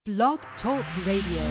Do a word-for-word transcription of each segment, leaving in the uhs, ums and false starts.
Blog Talk Radio.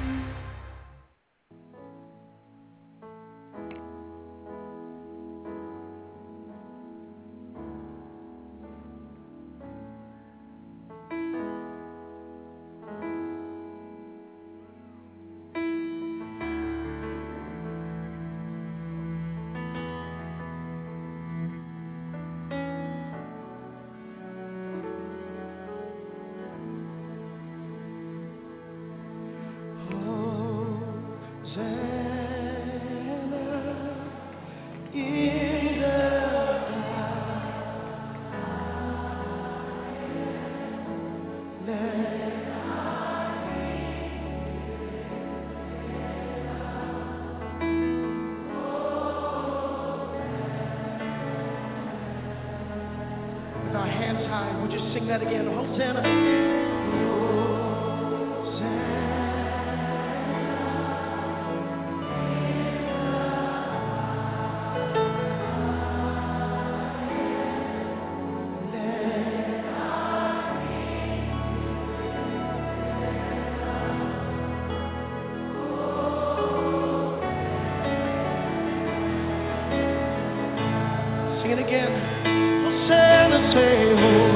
That again, Hosanna. Sing it again. Hosanna, say, oh.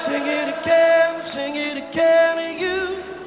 Sing it again, sing it again, you.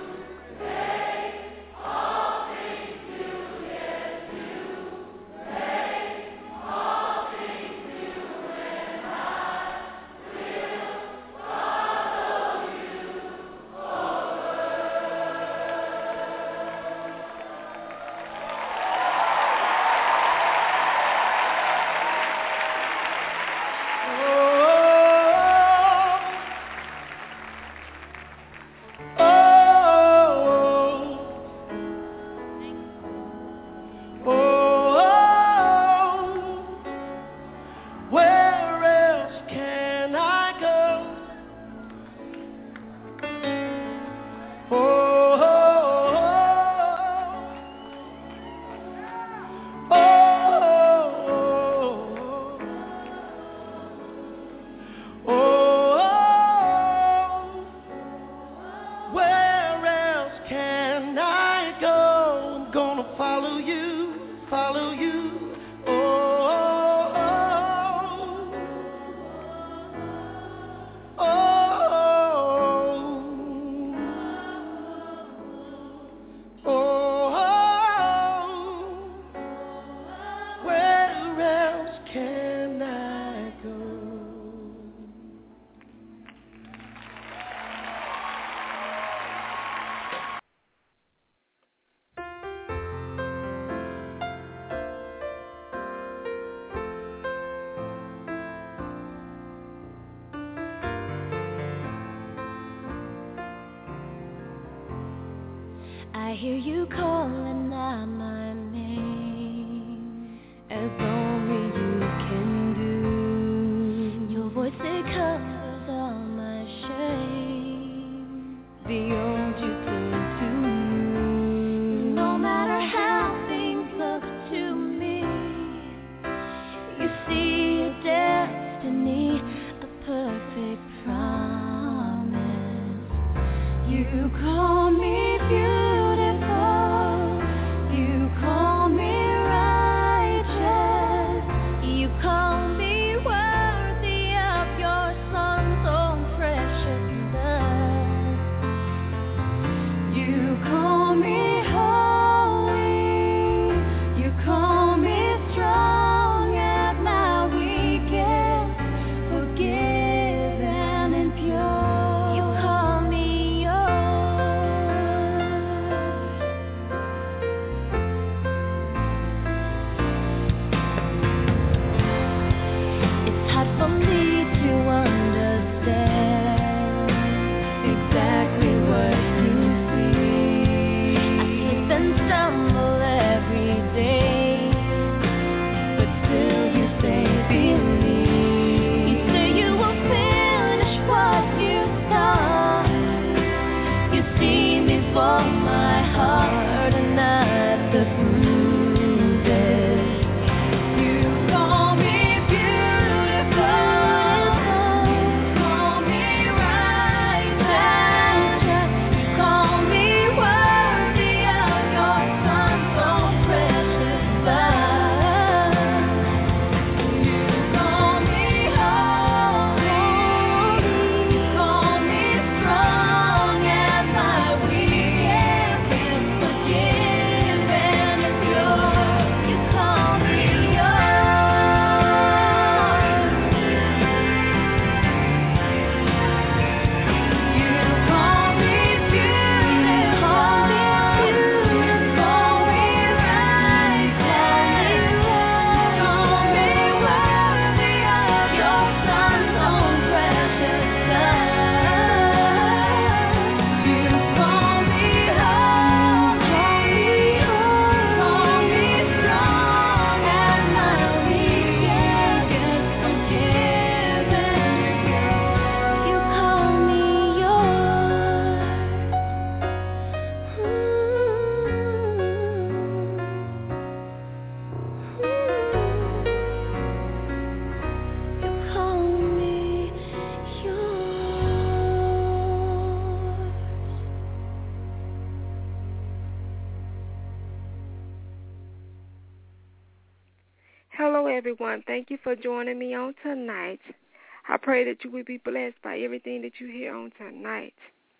I hear you calling out my name, as only you can do. Your voice, it covers all my shame. Beyond you turn to me. No matter how things look to me, you see a destiny, a perfect promise. You call me beautiful. Hello, everyone. Thank you for joining me on tonight. I pray that you will be blessed by everything that you hear on tonight.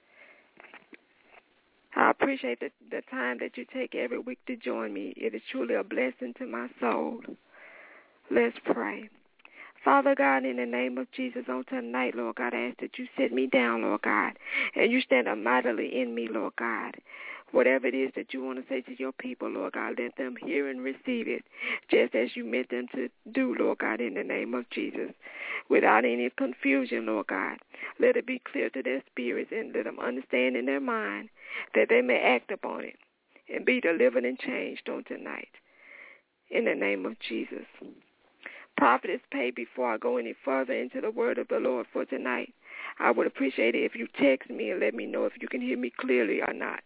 I appreciate the, the time that you take every week to join me. It is truly a blessing to my soul. Let's pray. Father God, in the name of Jesus, on tonight, Lord God, I ask that you sit me down, Lord God, and you stand up mightily in me, Lord God. Whatever it is that you want to say to your people, Lord God, let them hear and receive it, just as you meant them to do, Lord God, in the name of Jesus. Without any confusion, Lord God, let it be clear to their spirits and let them understand in their mind that they may act upon it and be delivered and changed on tonight. In the name of Jesus. Prophetess Pay, before I go any further into the word of the Lord for tonight, I would appreciate it if you text me and let me know if you can hear me clearly or not.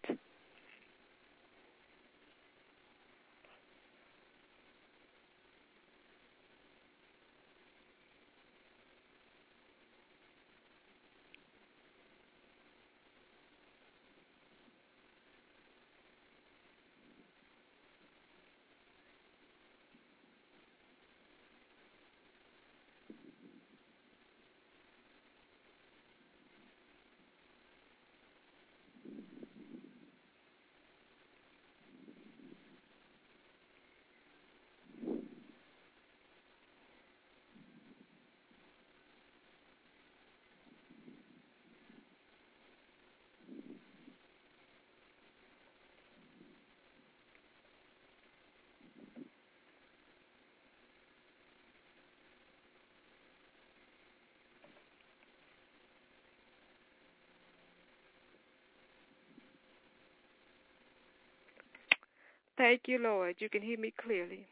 Thank you, Lord. You can hear me clearly.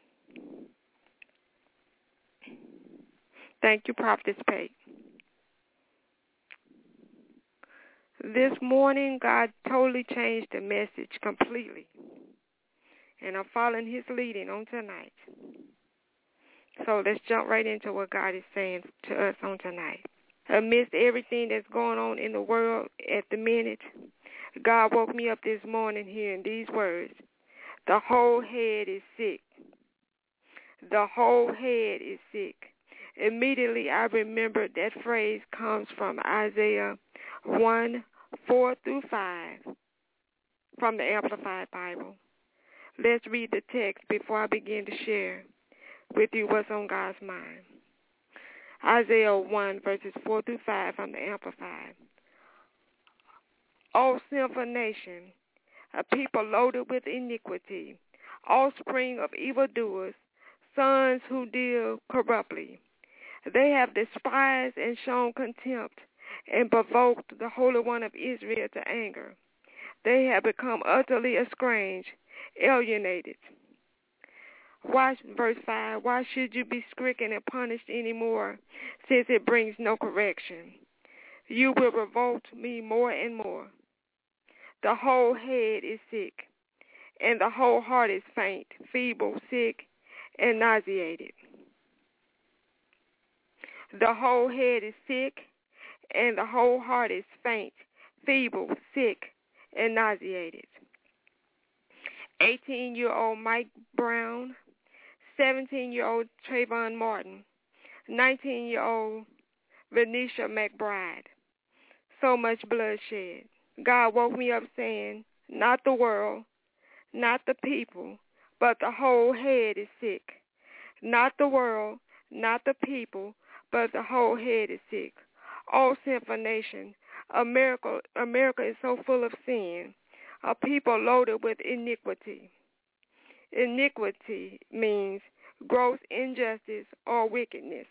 Thank you, Prophetess Pate. This morning, God totally changed the message completely. And I'm following his leading on tonight. So let's jump right into what God is saying to us on tonight. Amidst everything that's going on in the world at the minute, God woke me up this morning hearing these words. The whole head is sick. The whole head is sick. Immediately I remembered that phrase comes from Isaiah one, four through five from the Amplified Bible. Let's read the text before I begin to share with you what's on God's mind. Isaiah one, verses four through five from the Amplified. O sinful nation, a people loaded with iniquity, offspring of evildoers, sons who deal corruptly. They have despised and shown contempt and provoked the Holy One of Israel to anger. They have become utterly estranged, alienated. Why, verse five, why should you be stricken and punished anymore, since it brings no correction? You will revolt me more and more. The whole head is sick, and the whole heart is faint, feeble, sick, and nauseated. The whole head is sick, and the whole heart is faint, feeble, sick, and nauseated. eighteen-year-old Mike Brown, seventeen-year-old Trayvon Martin, nineteen-year-old Venetia McBride. So much bloodshed. God woke me up saying, not the world, not the people, but the whole head is sick. Not the world, not the people, but the whole head is sick. Oh, sinful nation, America, America is so full of sin, a people loaded with iniquity. Iniquity means gross injustice or wickedness.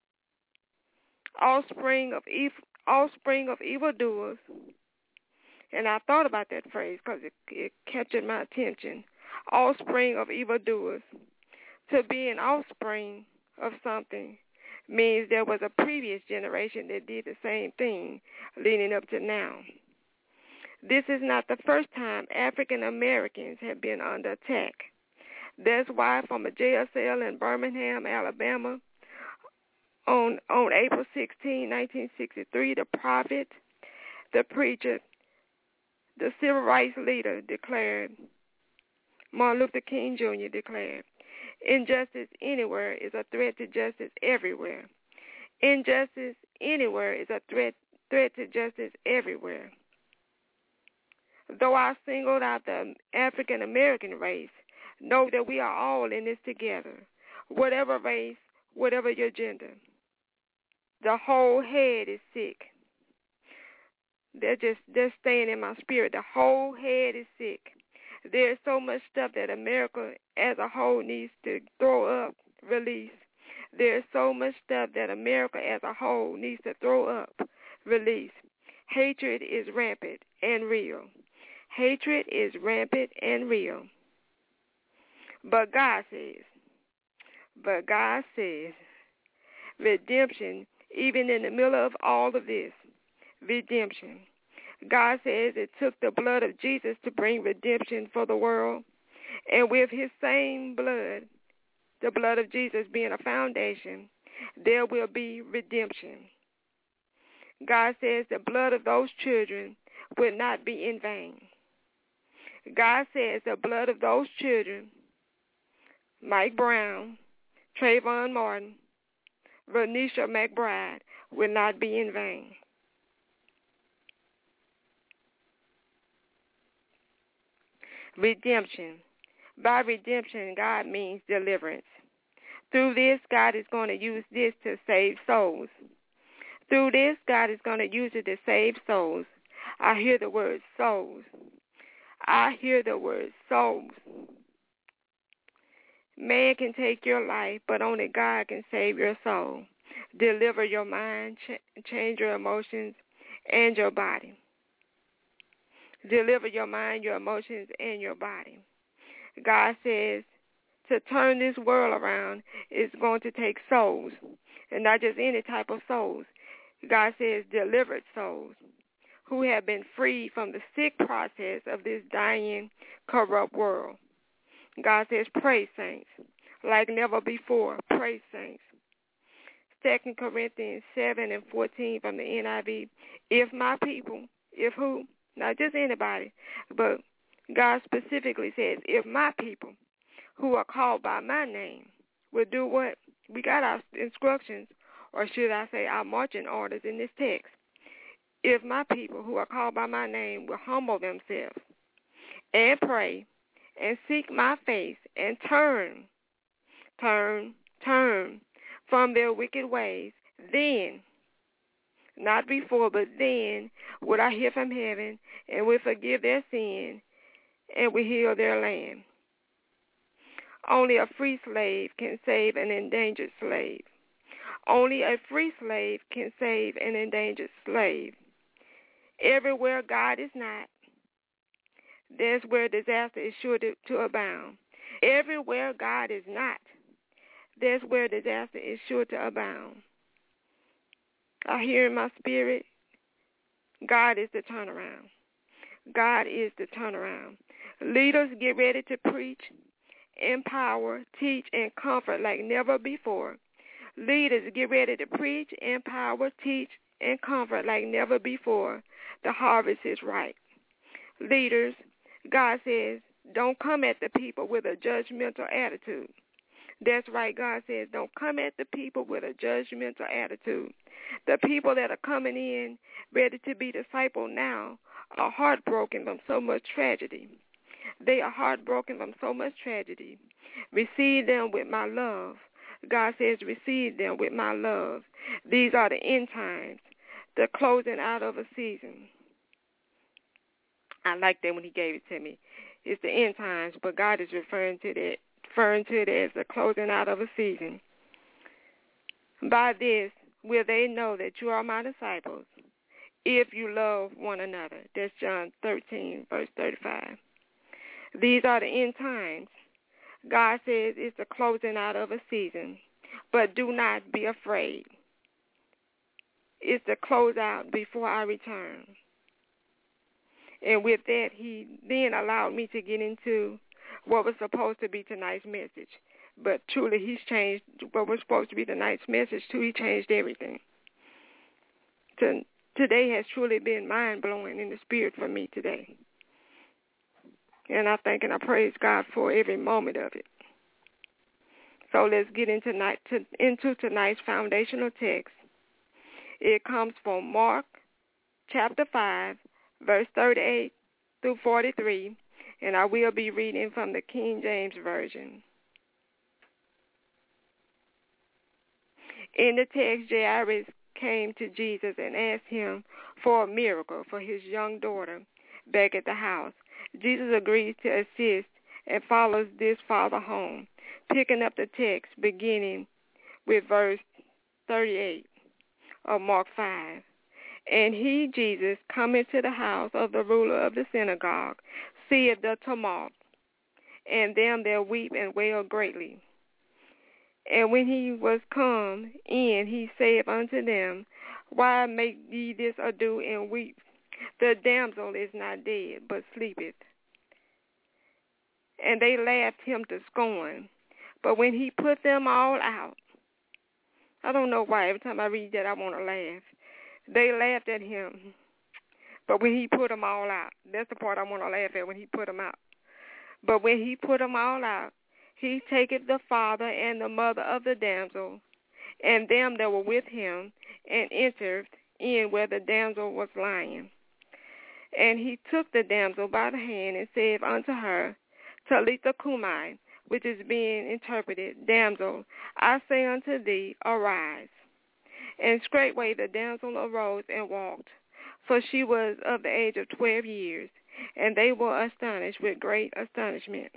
Offspring of evil, offspring of evildoers. And I thought about that phrase because it, it captured my attention. Offspring of evildoers. To be an offspring of something means there was a previous generation that did the same thing leading up to now. This is not the first time African Americans have been under attack. That's why from a jail cell in Birmingham, Alabama, on, on April sixteenth, nineteen sixty-three, the prophet, the preacher, the civil rights leader declared, Martin Luther King Junior declared, injustice anywhere is a threat to justice everywhere. Injustice anywhere is a threat threat to justice everywhere. Though I singled out the African American race, know that we are all in this together. Whatever race, whatever your gender. The whole head is sick. They're just they're staying in my spirit. The whole head is sick. There's so much stuff that America as a whole needs to throw up, release. There's so much stuff that America as a whole needs to throw up, release. Hatred is rampant and real. Hatred is rampant and real. But God says, but God says, redemption, even in the middle of all of this, redemption. God says it took the blood of Jesus to bring redemption for the world. And with his same blood, the blood of Jesus being a foundation, there will be redemption. God says the blood of those children will not be in vain. God says the blood of those children, Mike Brown, Trayvon Martin, Renisha McBride, will not be in vain. Redemption. By redemption, God means deliverance. Through this, God is going to use this to save souls. Through this, God is going to use it to save souls. I hear the word souls. I hear the word souls. Man can take your life, but only God can save your soul, deliver your mind, ch- change your emotions, and your body. Deliver your mind, your emotions, and your body. God says to turn this world around is going to take souls, and not just any type of souls. God says delivered souls who have been freed from the sick process of this dying, corrupt world. God says, pray, saints, like never before. Pray, saints. Second Corinthians seven and fourteen from the N I V. If my people, if who? Not just anybody, but God specifically says, if my people who are called by my name will do what? We got our instructions, or should I say our marching orders in this text. If my people who are called by my name will humble themselves and pray and seek my face and turn, turn, turn from their wicked ways, then, not before, but then would I hear from heaven and will forgive their sin and will heal their land. Only a free slave can save an endangered slave. Only a free slave can save an endangered slave. Everywhere God is not, there's where disaster is sure to, to abound. Everywhere God is not, there's where disaster is sure to abound. I hear in my spirit, God is the turnaround. God is the turnaround. Leaders get ready to preach, empower, teach, and comfort like never before. Leaders get ready to preach, empower, teach, and comfort like never before. The harvest is ripe. Leaders, God says, don't come at the people with a judgmental attitude. That's right, God says, don't come at the people with a judgmental attitude. The people that are coming in ready to be discipled now are heartbroken from so much tragedy. They are heartbroken from so much tragedy. Receive them with my love. God says, receive them with my love. These are the end times, the closing out of a season. I like that when he gave it to me. It's the end times, but God is referring to that, referring to it as the closing out of a season. By this will they know that you are my disciples, if you love one another. That's John thirteen, verse thirty-five. These are the end times. God says it's the closing out of a season, but do not be afraid. It's the close out before I return. And with that, he then allowed me to get into what was supposed to be tonight's message. But truly, he's changed what was supposed to be tonight's message, too. He changed everything. To, today has truly been mind-blowing in the spirit for me today. And I thank and I praise God for every moment of it. So let's get into, night, to, into tonight's foundational text. It comes from Mark chapter five, verse thirty-eight through forty-three, and I will be reading from the King James Version. In the text, Jairus came to Jesus and asked him for a miracle for his young daughter back at the house. Jesus agrees to assist and follows this father home, picking up the text beginning with verse thirty-eight of Mark five. And he, Jesus, coming to the house of the ruler of the synagogue, seeth the tumult, and them that weep and wail greatly. And when he was come in, he saith unto them, Why make ye this ado and weep? The damsel is not dead, but sleepeth. And they laughed him to scorn. But when he put them all out, I don't know why every time I read that I want to laugh. They laughed at him. But when he put them all out, that's the part I want to laugh at, when he put them out. But when he put them all out, he taketh the father and the mother of the damsel, and them that were with him, and entered in where the damsel was lying. And he took the damsel by the hand, and said unto her, Talitha cumi, which is being interpreted, Damsel, I say unto thee, arise. And straightway the damsel arose and walked, for she was of the age of twelve years, and they were astonished with great astonishment.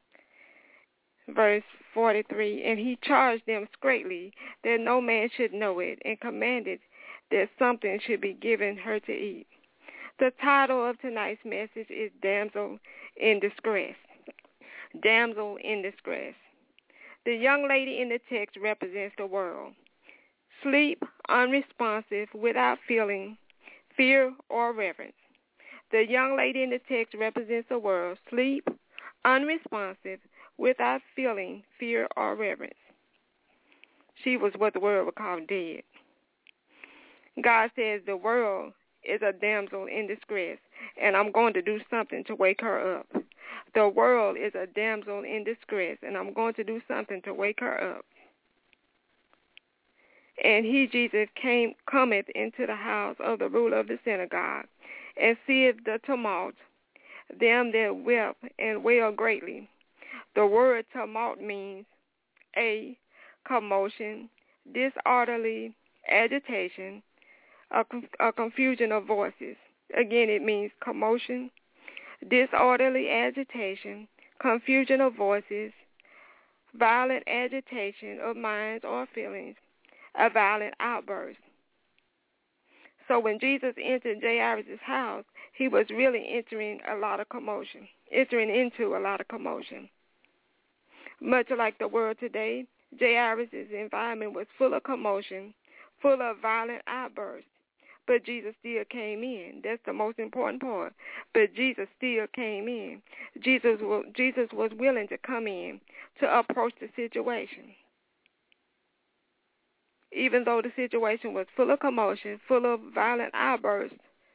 Verse forty-three, and he charged them straitly that no man should know it, and commanded that something should be given her to eat. The title of tonight's message is Damsel in Distress. Damsel in Distress. The young lady in the text represents the world. Sleep, unresponsive, without feeling, fear, or reverence. The young lady in the text represents the world. Sleep, unresponsive, without feeling, fear, or reverence. She was what the world would call dead. God says the world is a damsel in distress, and I'm going to do something to wake her up. The world is a damsel in distress, and I'm going to do something to wake her up. And he, Jesus, came, cometh into the house of the ruler of the synagogue, and seeth the tumult, them that wept and wailed greatly. The word tumult means a commotion, disorderly agitation, a, a confusion of voices. Again, it means commotion, disorderly agitation, confusion of voices, violent agitation of minds or feelings, a violent outburst. So when Jesus entered Jairus' house, he was really entering a lot of commotion, entering into a lot of commotion. Much like the world today, Jairus' environment was full of commotion, full of violent outbursts. But Jesus still came in. That's the most important part. But Jesus still came in. Jesus was, Jesus was willing to come in to approach the situation. Even though the situation was full of commotion, full of violent outbursts,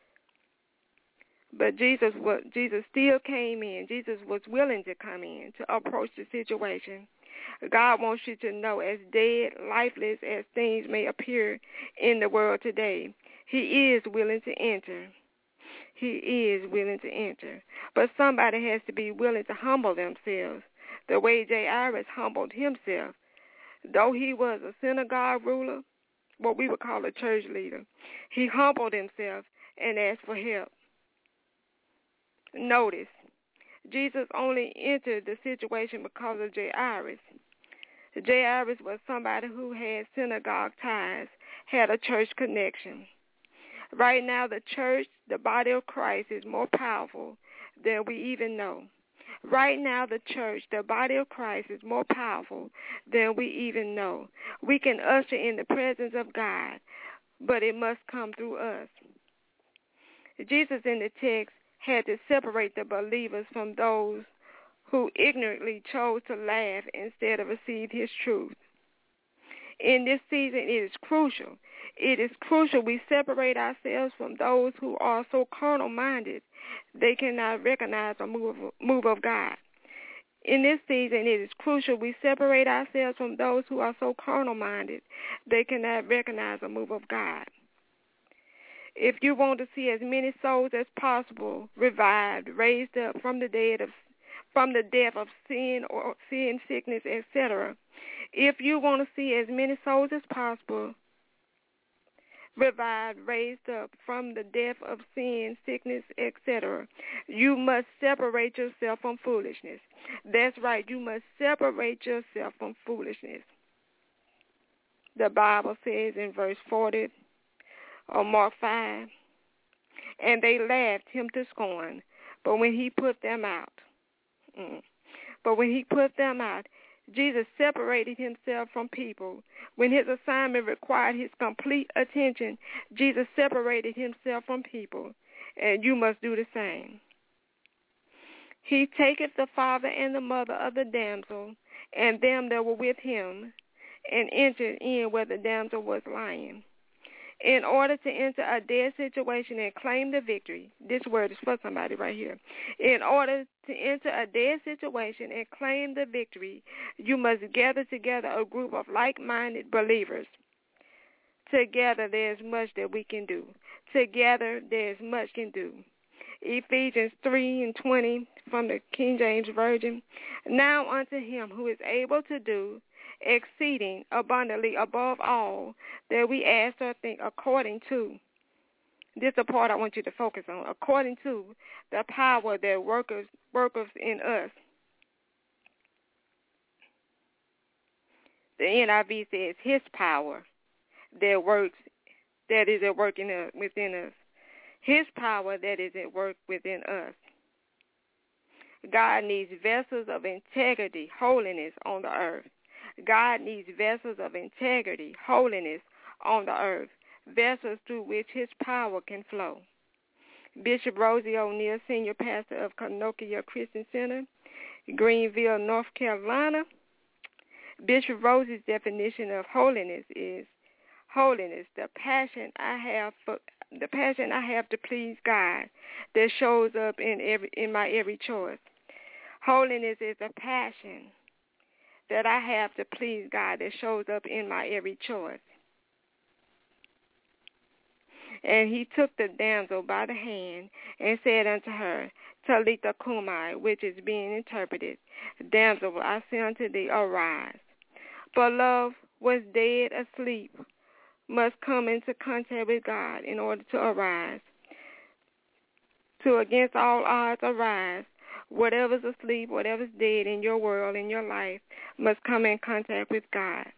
but Jesus was, Jesus still came in. Jesus was willing to come in to approach the situation. God wants you to know, as dead, lifeless as things may appear in the world today, he is willing to enter. He is willing to enter. But somebody has to be willing to humble themselves the way Jairus humbled himself. Though he was a synagogue ruler, what we would call a church leader, he humbled himself and asked for help. Notice, Jesus only entered the situation because of Jairus. Jairus was somebody who had synagogue ties, had a church connection. Right now, the church, the body of Christ, is more powerful than we even know. Right now, the church, the body of Christ, is more powerful than we even know. We can usher in the presence of God, but it must come through us. Jesus in the text had to separate the believers from those who ignorantly chose to laugh instead of receive his truth. In this season, it is crucial. It is crucial we separate ourselves from those who are so carnal-minded they cannot recognize a move of, move of God. In this season, it is crucial we separate ourselves from those who are so carnal-minded they cannot recognize a move of God. If you want to see as many souls as possible revived, raised up from the dead of from the death of sin or sin, sickness, et cetera. If you want to see as many souls as possible revived, raised up from the death of sin, sickness, et cetera, you must separate yourself from foolishness. That's right, you must separate yourself from foolishness. The Bible says in verse forty or Mark five, and they laughed him to scorn, but when he put them out, mm, but when he put them out, Jesus separated himself from people. When his assignment required his complete attention, Jesus separated himself from people, and you must do the same. He taketh the father and the mother of the damsel, and them that were with him, and entered in where the damsel was lying. In order to enter a dead situation and claim the victory, this word is for somebody right here. In order to enter a dead situation and claim the victory, you must gather together a group of like-minded believers. Together there is much that we can do. Together there is much can do. Ephesians three and twenty from the King James Version. Now unto him who is able to do exceeding abundantly above all that we ask or think, according to, this is the part I want you to focus on, according to the power that workers workers in us. The N I V says his power that works, that is at work in us, within us. His power that is at work within us. God needs vessels of integrity, holiness on the earth. God needs vessels of integrity, holiness on the earth, vessels through which his power can flow. Bishop Rosie O'Neill, Senior Pastor of Cahokia Christian Center, Greenville, North Carolina. Bishop Rosie's definition of holiness is holiness, the passion I have for the passion I have to please God that shows up in every in my every choice. Holiness is a passion that I have to please God that shows up in my every choice. And he took the damsel by the hand and said unto her, Talitha cumi, which is being interpreted, Damsel, I say unto thee, arise. For love was dead asleep, must come into contact with God in order to arise. To against all odds arise. Whatever's asleep, whatever's dead in your world, in your life, must come in contact with God.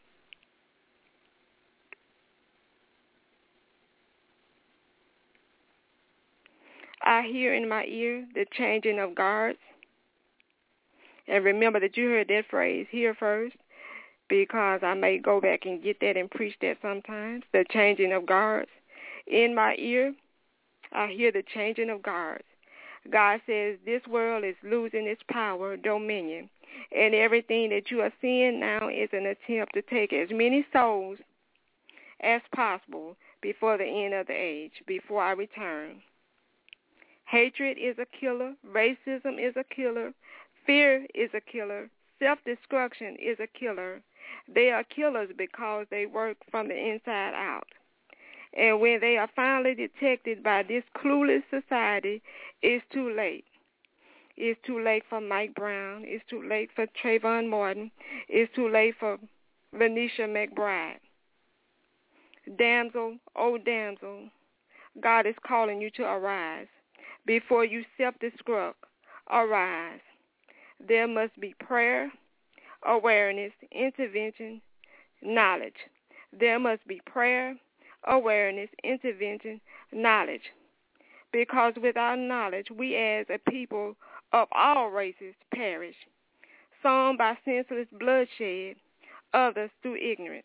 I hear in my ear the changing of guards. And remember that you heard that phrase here first, because I may go back and get that and preach that sometimes, the changing of guards. In my ear, I hear the changing of guards. God says this world is losing its power, dominion, and everything that you are seeing now is an attempt to take as many souls as possible before the end of the age, before I return. Hatred is a killer. Racism is a killer. Fear is a killer. Self-destruction is a killer. They are killers because they work from the inside out. And when they are finally detected by this clueless society, it's too late. It's too late for Mike Brown. It's too late for Trayvon Martin. It's too late for Venetia McBride. Damsel, oh damsel, God is calling you to arise. Before you self-destruct, arise. There must be prayer, awareness, intervention, knowledge. There must be prayer, awareness, intervention, knowledge. Because without knowledge, we as a people of all races perish, some by senseless bloodshed, others through ignorance.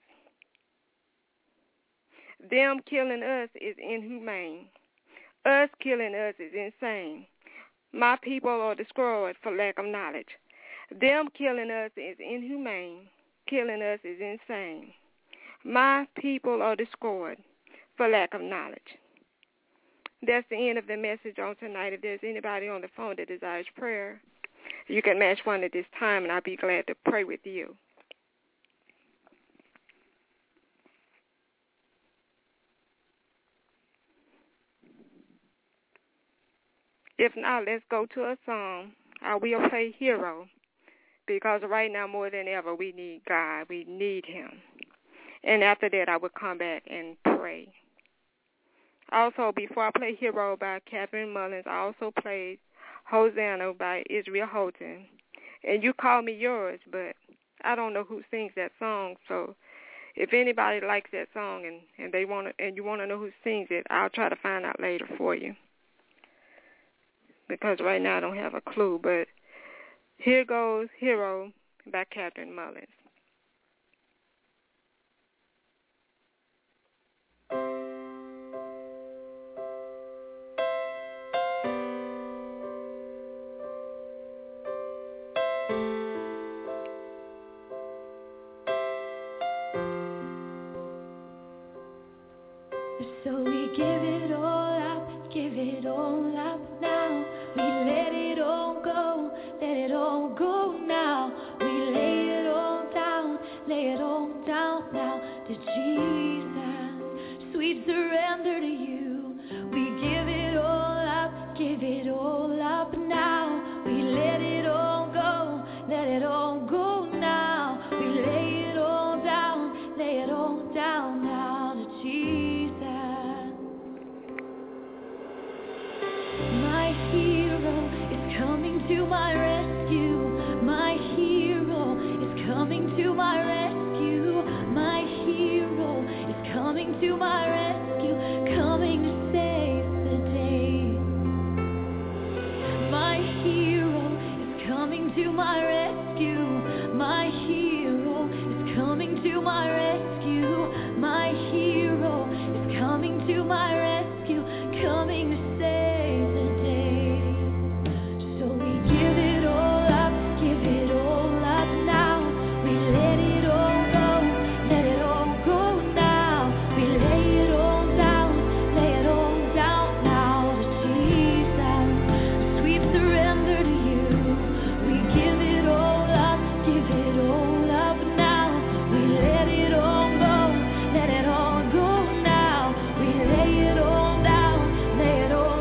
Them killing us is inhumane. Us killing us is insane. My people are destroyed for lack of knowledge. Them killing us is inhumane. Killing us is insane. My people are destroyed for lack of knowledge. That's the end of the message on tonight. If there's anybody on the phone that desires prayer, you can match one at this time, and I'll be glad to pray with you. If not, let's go to a song. I will play Hero, because right now more than ever we need God. We need him. And after that, I will come back and pray. Also, before I play Hero by Catherine Mullins, I also played Hosanna by Israel Houghton. And You Call Me Yours, but I don't know who sings that song. So if anybody likes that song and, and they want to, and you want to know who sings it, I'll try to find out later for you. Because right now I don't have a clue. But here goes Hero by Catherine Mullins. So we give it all up, give it all up now. We let it all go, let it all go now. We lay it all down, lay it all down now to Jesus. Sweet surrender to you. We give it all up, give it all up now. We let it all go, let it all go now. We lay it all down, lay it all down now to Jesus. My hero is coming to my rescue. My hero is coming to my rescue. My hero is coming to my rescue, coming to save the day. My hero is coming to my rescue. My hero is coming to my rescue. My hero is coming to my rescue, coming to save the day. So we give it all up, give it all up now. We let it all go, let it all go now. We lay it all down, lay it all down now to Jesus. Sweet surrender to you. We give it all up, give it all up now. We let it all go, let it all go now. We lay it all down, lay it all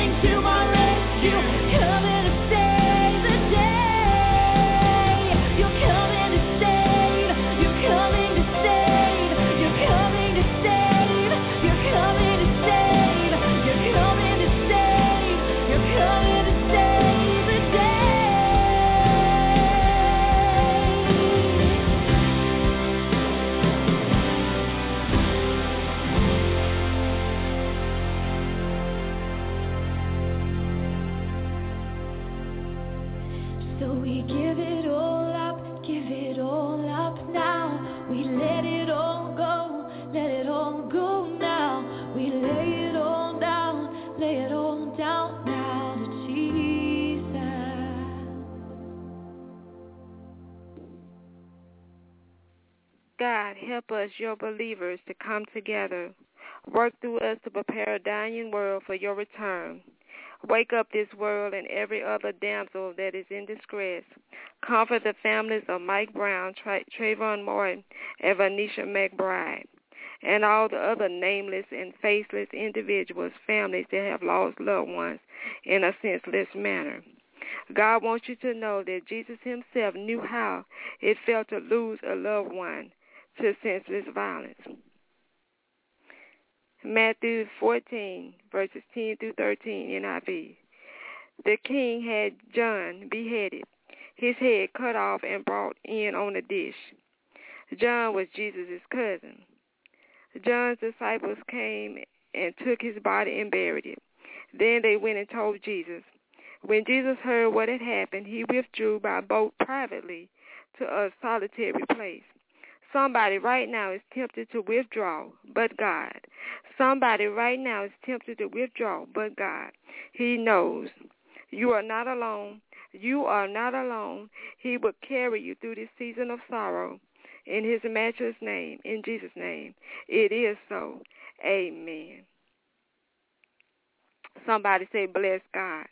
coming to my rescue, coming to save the day. You're coming to save, you're coming to save, you're coming to save, you're coming to save, you're coming to save, you're coming to save the day. So we give it all up, give it all up now. We let it all go, let it all go now. We lay it all down, lay it all down now to Jesus. God, help us, your believers, to come together. Work through us to prepare a dying world for your return. Wake up this world and every other damsel that is in distress. Comfort the families of Mike Brown, Tra- Trayvon Martin, and Vanisha McBride, and all the other nameless and faceless individuals, families that have lost loved ones in a senseless manner. God wants you to know that Jesus himself knew how it felt to lose a loved one to senseless violence. Matthew fourteen, verses ten through thirteen, N I V. The king had John beheaded, his head cut off and brought in on a dish. John was Jesus' cousin. John's disciples came and took his body and buried it. Then they went and told Jesus. When Jesus heard what had happened, he withdrew by boat privately to a solitary place. Somebody right now is tempted to withdraw, but God. Somebody right now is tempted to withdraw, but God. He knows. You are not alone. You are not alone. He will carry you through this season of sorrow. In his matchless name, in Jesus' name, it is so. Amen. Somebody say, bless God.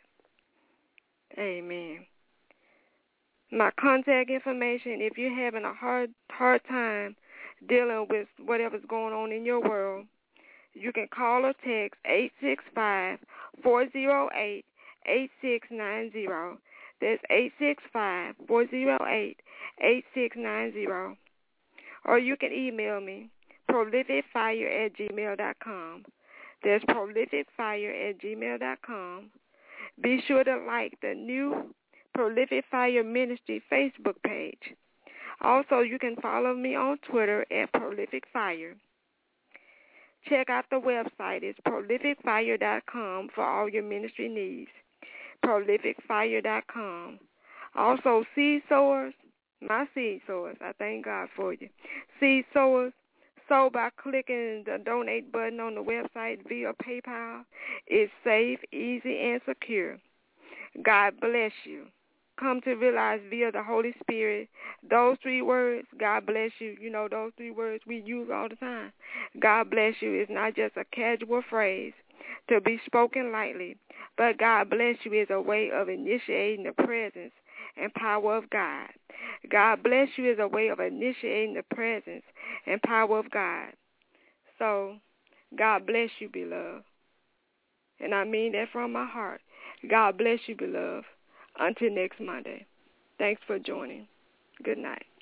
Amen. My contact information, if you're having a hard hard time dealing with whatever's going on in your world, you can call or text eight six five, four zero eight, eight six nine zero. That's eight six five, four zero eight, eight six nine zero. Or you can email me, prolific fire at gmail dot com. That's prolific fire at gmail dot com. Be sure to like the new Prolific Fire Ministry Facebook page. Also, you can follow me on Twitter at Prolific Fire. Check out the website. It's prolific fire dot com for all your ministry needs. prolific fire dot com. Also, seed sowers, my seed sowers, I thank God for you. Seed sowers, sow by clicking the donate button on the website via PayPal. It's safe, easy, and secure. God bless you. Come to realize via the Holy Spirit, those three words, God bless you, you know, those three words we use all the time. God bless you is not just a casual phrase to be spoken lightly, but God bless you is a way of initiating the presence and power of God. God bless you is a way of initiating the presence and power of God. So, God bless you, beloved. And I mean that from my heart. God bless you, beloved. Until next Monday. Thanks for joining. Good night.